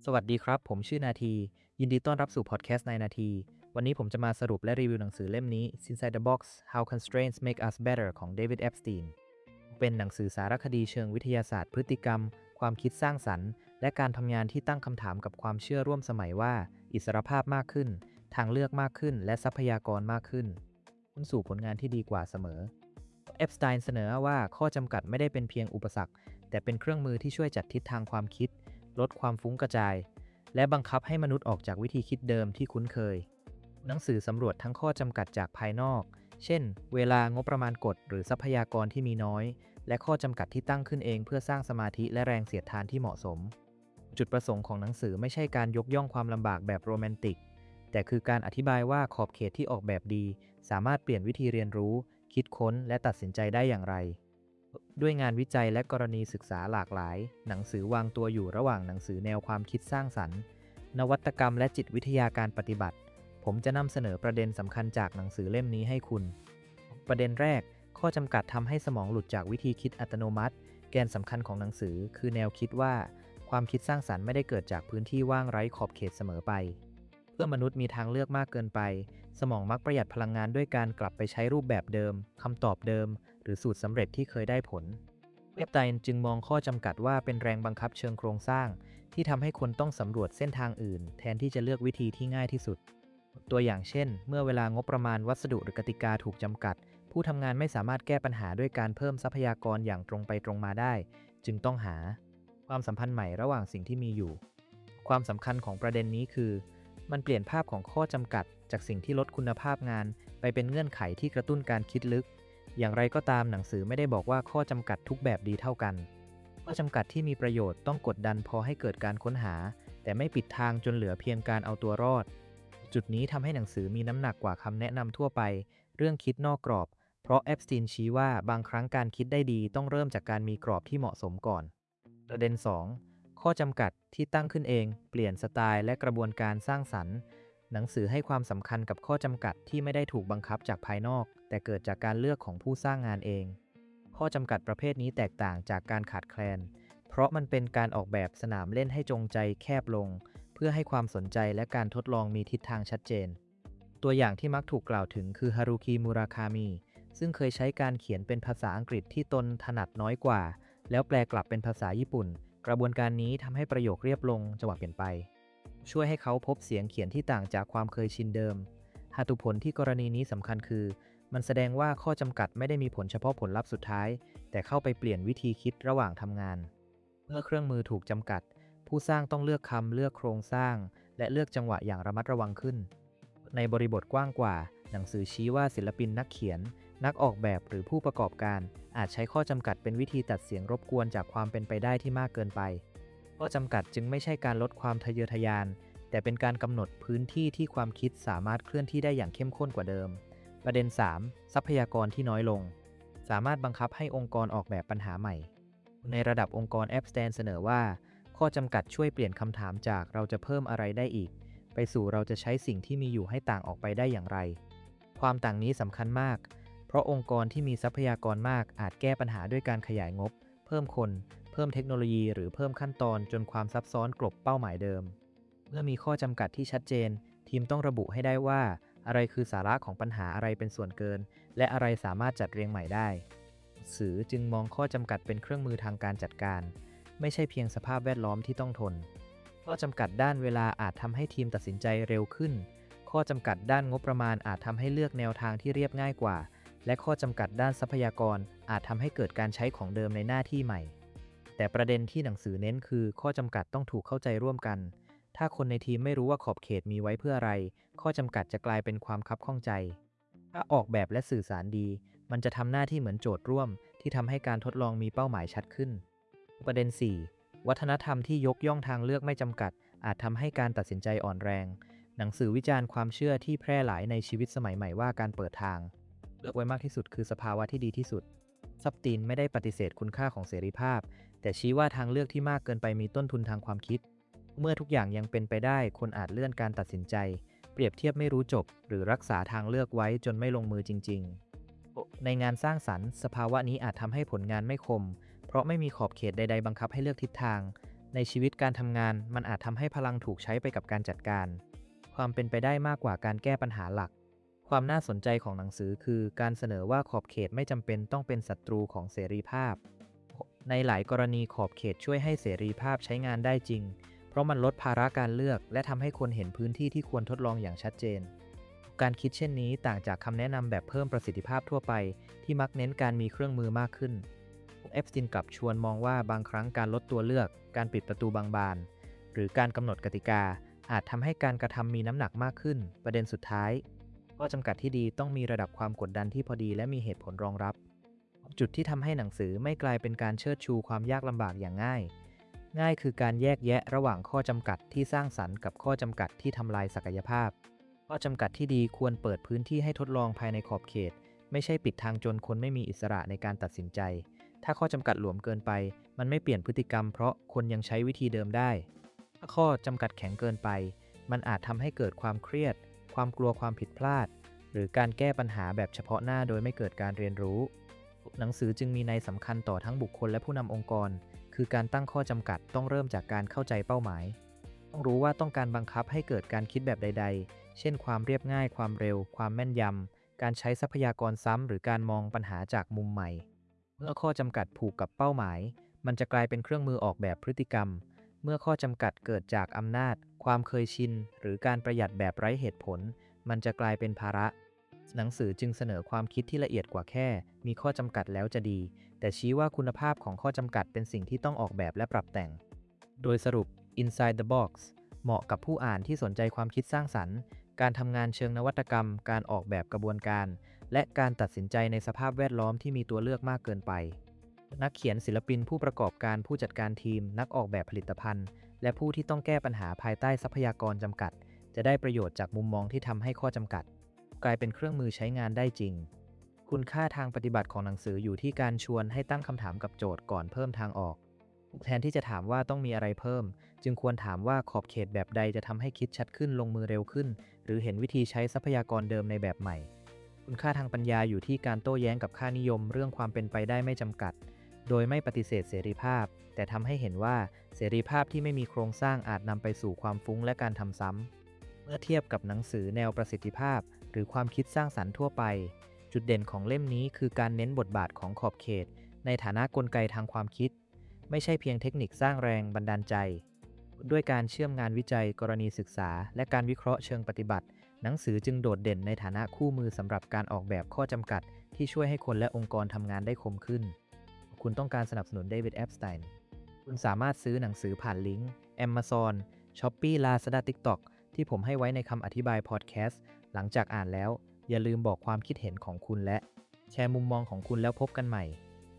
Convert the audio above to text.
สวัสดีครับผมชื่อนาทียินดีต้อนรับสู่พอดแคสต์ในนาทีวันนี้ผมจะมาสรุปและรีวิวหนังสือเล่มนี้ Inside the Box How Constraints Make Us Better ของ David Epstein เป็นหนังสือสารคดีเชิงวิทยาศาสตร์พฤติกรรมความคิดสร้างสรรค์และการทำงานที่ตั้งคำถามกับความเชื่อร่วมสมัยว่าอิสรภาพมากขึ้นทางเลือกมากขึ้นและทรัพยากรมากขึ้นมุ่งสู่ผลงานที่ดีกว่าเสมอเอปสไตน์เสนอว่าข้อจำกัดไม่ได้เป็นเพียงอุปสรรคแต่เป็นเครื่องมือที่ช่วยจัดทิศทางความคิดลดความฟุ้งกระจายและบังคับให้มนุษย์ออกจากวิธีคิดเดิมที่คุ้นเคยหนังสือสำรวจทั้งข้อจำกัดจากภายนอกเช่นเวลางบประมาณกฎหรือทรัพยากรที่มีน้อยและข้อจำกัดที่ตั้งขึ้นเองเพื่อสร้างสมาธิและแรงเสียดทานที่เหมาะสมจุดประสงค์ของหนังสือไม่ใช่การยกย่องความลำบากแบบโรแมนติกแต่คือการอธิบายว่าขอบเขตที่ออกแบบดีสามารถเปลี่ยนวิธีเรียนรู้คิดค้นและตัดสินใจได้อย่างไรด้วยงานวิจัยและกรณีศึกษาหลากหลายหนังสือวางตัวอยู่ระหว่างหนังสือแนวความคิดสร้างสรรค์นวัตกรรมและจิตวิทยาการปฏิบัติผมจะนำเสนอประเด็นสำคัญจากหนังสือเล่มนี้ให้คุณประเด็นแรกข้อจำกัดทำให้สมองหลุดจากวิธีคิดอัตโนมัติแกนสำคัญของหนังสือคือแนวคิดว่าความคิดสร้างสรรค์ไม่ได้เกิดจากพื้นที่ว่างไร้ขอบเขตเสมอไปเมื่อมนุษย์มีทางเลือกมากเกินไปสมองมักประหยัดพลังงานด้วยการกลับไปใช้รูปแบบเดิมคำตอบเดิมหรือสูตรสำเร็จที่เคยได้ผลเอปสไตน์จึงมองข้อจำกัดว่าเป็นแรงบังคับเชิงโครงสร้างที่ทำให้คนต้องสำรวจเส้นทางอื่นแทนที่จะเลือกวิธีที่ง่ายที่สุดตัวอย่างเช่นเมื่อเวลางบประมาณวัสดุหรือกติกาถูกจำกัดผู้ทำงานไม่สามารถแก้ปัญหาด้วยการเพิ่มทรัพยากรอย่างตรงไปตรงมาได้จึงต้องหาความสัมพันธ์ใหม่ระหว่างสิ่งที่มีอยู่ความสำคัญของประเด็นนี้คือมันเปลี่ยนภาพของข้อจำกัดจากสิ่งที่ลดคุณภาพงานไปเป็นเงื่อนไขที่กระตุ้นการคิดลึกอย่างไรก็ตามหนังสือไม่ได้บอกว่าข้อจำกัดทุกแบบดีเท่ากันข้อจำกัดที่มีประโยชน์ต้องกดดันพอให้เกิดการค้นหาแต่ไม่ปิดทางจนเหลือเพียงการเอาตัวรอดจุดนี้ทำให้หนังสือมีน้ำหนักกว่าคำแนะนำทั่วไปเรื่องคิดนอกกรอบเพราะเอปสไตน์ชี้ว่าบางครั้งการคิดได้ดีต้องเริ่มจากการมีกรอบที่เหมาะสมก่อนประเด็น 2 ข้อจำกัดที่ตั้งขึ้นเองเปลี่ยนสไตล์และกระบวนการสร้างสรรค์หนังสือให้ความสำคัญกับข้อจำกัดที่ไม่ได้ถูกบังคับจากภายนอกแต่เกิดจากการเลือกของผู้สร้างงานเองข้อจำกัดประเภทนี้แตกต่างจากการขาดแคลนเพราะมันเป็นการออกแบบสนามเล่นให้จงใจแคบลงเพื่อให้ความสนใจและการทดลองมีทิศทางชัดเจนตัวอย่างที่มักถูกกล่าวถึงคือฮารุคิมูราคามิซึ่งเคยใช้การเขียนเป็นภาษาอังกฤษที่ตนถนัดน้อยกว่าแล้วแปลกลับเป็นภาษาญี่ปุ่นกระบวนการนี้ทำให้ประโยคเรียบลงจังหวะเปลี่ยนไปช่วยให้เขาพบเสียงเขียนที่ต่างจากความเคยชินเดิมเหตุผลที่กรณีนี้สำคัญคือมันแสดงว่าข้อจำกัดไม่ได้มีผลเฉพาะผลลัพธ์สุดท้ายแต่เข้าไปเปลี่ยนวิธีคิดระหว่างทำงานเมื่อเครื่องมือถูกจำกัดผู้สร้างต้องเลือกคำเลือกโครงสร้างและเลือกจังหวะอย่างระมัดระวังขึ้นในบริบทกว้างกว่าหนังสือชี้ว่าศิลปินนักเขียนนักออกแบบหรือผู้ประกอบการอาจใช้ข้อจำกัดเป็นวิธีตัดเสียงรบกวนจากความเป็นไปได้ที่มากเกินไปข้อจำกัดจึงไม่ใช่การลดความทะเยอทะยานแต่เป็นการกำหนดพื้นที่ที่ความคิดสามารถเคลื่อนที่ได้อย่างเข้มข้นกว่าเดิมประเด็น 3 ทรัพยากรที่น้อยลงสามารถบังคับให้องค์กรออกแบบปัญหาใหม่ในระดับองค์กรเอปสไตน์เสนอว่าข้อจำกัดช่วยเปลี่ยนคำถามจากเราจะเพิ่มอะไรได้อีกไปสู่เราจะใช้สิ่งที่มีอยู่ให้ต่างออกไปได้อย่างไรความต่างนี้สำคัญมากเพราะองค์กรที่มีทรัพยากรมากอาจแก้ปัญหาด้วยการขยายงบเพิ่มคนเพิ่มเทคโนโลยีหรือเพิ่มขั้นตอนจนความซับซ้อนกลบเป้าหมายเดิมเมื่อมีข้อจำกัดที่ชัดเจนทีมต้องระบุให้ได้ว่าอะไรคือสาระของปัญหาอะไรเป็นส่วนเกินและอะไรสามารถจัดเรียงใหม่ได้สื่อจึงมองข้อจำกัดเป็นเครื่องมือทางการจัดการไม่ใช่เพียงสภาพแวดล้อมที่ต้องทนข้อจำกัดด้านเวลาอาจทำให้ทีมตัดสินใจเร็วขึ้นข้อจำกัดด้านงบประมาณอาจทำให้เลือกแนวทางที่เรียบง่ายกว่าและข้อจำกัดด้านทรัพยากรอาจทำให้เกิดการใช้ของเดิมในหน้าที่ใหม่แต่ประเด็นที่หนังสือเน้นคือข้อจำกัดต้องถูกเข้าใจร่วมกันถ้าคนในทีมไม่รู้ว่าขอบเขตมีไว้เพื่ออะไรข้อจำกัดจะกลายเป็นความคับข้องใจถ้าออกแบบและสื่อสารดีมันจะทำหน้าที่เหมือนโจทย์ร่วมที่ทำให้การทดลองมีเป้าหมายชัดขึ้นประเด็น 4 วัฒนธรรมที่ยกย่องทางเลือกไม่จำกัดอาจทำให้การตัดสินใจอ่อนแรงหนังสือวิจารณ์ความเชื่อที่แพร่หลายในชีวิตสมัยใหม่ว่าการเปิดทางเลือกไว้มากที่สุดคือสภาวะที่ดีที่สุดซับตีนไม่ได้ปฏิเสธคุณค่าของเสรีภาพแต่ชี้ว่าทางเลือกที่มากเกินไปมีต้นทุนทางความคิดเมื่อทุกอย่างยังเป็นไปได้คนอาจเลื่อนการตัดสินใจเปรียบเทียบไม่รู้จบหรือรักษาทางเลือกไว้จนไม่ลงมือจริงๆในงานสร้างสรรค์สภาวะนี้อาจทำให้ผลงานไม่คมเพราะไม่มีขอบเขตใดๆบังคับให้เลือกทิศทางในชีวิตการทำงานมันอาจทำให้พลังถูกใช้ไปกับการจัดการความเป็นไปได้มากกว่าการแก้ปัญหาหลักความน่าสนใจของหนังสือคือการเสนอว่าขอบเขตไม่จำเป็นต้องเป็นศัตรูของเสรีภาพในหลายกรณีขอบเขตช่วยให้เสรีภาพใช้งานได้จริงเพราะมันลดภาระการเลือกและทำให้คนเห็นพื้นที่ที่ควรทดลองอย่างชัดเจนการคิดเช่นนี้ต่างจากคำแนะนำแบบเพิ่มประสิทธิภาพทั่วไปที่มักเน้นการมีเครื่องมือมากขึ้นเอฟสตินกลับชวนมองว่าบางครั้งการลดตัวเลือกการปิดประตูบางบานหรือการกำหนดกติกาอาจทำให้การกระทำมีน้ำหนักมากขึ้นประเด็นสุดท้ายข้อจำกัดที่ดีต้องมีระดับความกดดันที่พอดีและมีเหตุผลรองรับจุดที่ทำให้หนังสือไม่กลายเป็นการเชิดชูความยากลำบากอย่างง่ายคือการแยกแยะระหว่างข้อจำกัดที่สร้างสรรค์กับข้อจำกัดที่ทำลายศักยภาพข้อจำกัดที่ดีควรเปิดพื้นที่ให้ทดลองภายในขอบเขตไม่ใช่ปิดทางจนคนไม่มีอิสระในการตัดสินใจถ้าข้อจำกัดหลวมเกินไปมันไม่เปลี่ยนพฤติกรรมเพราะคนยังใช้วิธีเดิมได้ถ้าข้อจำกัดแข็งเกินไปมันอาจทำให้เกิดความเครียดความกลัวความผิดพลาดหรือการแก้ปัญหาแบบเฉพาะหน้าโดยไม่เกิดการเรียนรู้หนังสือจึงมีนัยสำคัญต่อทั้งบุคคลและผู้นำองค์กรคือการตั้งข้อจำกัดต้องเริ่มจากการเข้าใจเป้าหมายต้องรู้ว่าต้องการบังคับให้เกิดการคิดแบบใดๆเช่นความเรียบง่ายความเร็วความแม่นยำการใช้ทรัพยากรซ้ำหรือการมองปัญหาจากมุมใหม่เมื่อข้อจำกัดผูกกับเป้าหมายมันจะกลายเป็นเครื่องมือออกแบบพฤติกรรมเมื่อข้อจำกัดเกิดจากอำนาจความเคยชินหรือการประหยัดแบบไร้เหตุผลมันจะกลายเป็นภาระหนังสือจึงเสนอความคิดที่ละเอียดกว่าแค่มีข้อจำกัดแล้วจะดีแต่ชี้ว่าคุณภาพของข้อจำกัดเป็นสิ่งที่ต้องออกแบบและปรับแต่งโดยสรุป Inside the Box เหมาะกับผู้อ่านที่สนใจความคิดสร้างสรรค์การทำงานเชิงนวัตกรรมการออกแบบกระบวนการและการตัดสินใจในสภาพแวดล้อมที่มีตัวเลือกมากเกินไปนักเขียนศิลปินผู้ประกอบการผู้จัดการทีมนักออกแบบผลิตภัณฑ์และผู้ที่ต้องแก้ปัญหาภายใต้ทรัพยากรจำกัดจะได้ประโยชน์จากมุมมองที่ทำให้ข้อจำกัดกลายเป็นเครื่องมือใช้งานได้จริงคุณค่าทางปฏิบัติของหนังสืออยู่ที่การชวนให้ตั้งคำถามกับโจทย์ก่อนเพิ่มทางออกแทนที่จะถามว่าต้องมีอะไรเพิ่มจึงควรถามว่าขอบเขตแบบใดจะทำให้คิดชัดขึ้นลงมือเร็วขึ้นหรือเห็นวิธีใช้ทรัพยากรเดิมในแบบใหม่คุณค่าทางปัญญาอยู่ที่การโต้แย้งกับค่านิยมเรื่องความเป็นไปได้ไม่จำกัดโดยไม่ปฏิเสธเสรีภาพแต่ทำให้เห็นว่าเสรีภาพที่ไม่มีโครงสร้างอาจนำไปสู่ความฟุ้งและการทำซ้ำเมื่อเทียบกับหนังสือแนวประสิทธิภาพหรือความคิดสร้างสรรค์ทั่วไปจุดเด่นของเล่มนี้คือการเน้นบทบาทของขอบเขตในฐานะกลไกทางความคิดไม่ใช่เพียงเทคนิคสร้างแรงบันดาลใจด้วยการเชื่อมงานวิจัยกรณีศึกษาและการวิเคราะห์เชิงปฏิบัติหนังสือจึงโดดเด่นในฐานะคู่มือสำหรับการออกแบบข้อจำกัดที่ช่วยให้คนและองค์กรทำงานได้คมขึ้นคุณต้องการสนับสนุนเดวิดแอปสไตน์คุณสามารถซื้อหนังสือผ่านลิงก์ Amazon Shopee Lazada TikTok ที่ผมให้ไว้ในคำอธิบายพอดแคสต์หลังจากอ่านแล้วอย่าลืมบอกความคิดเห็นของคุณและแชร์มุมมองของคุณแล้วพบกันใหม่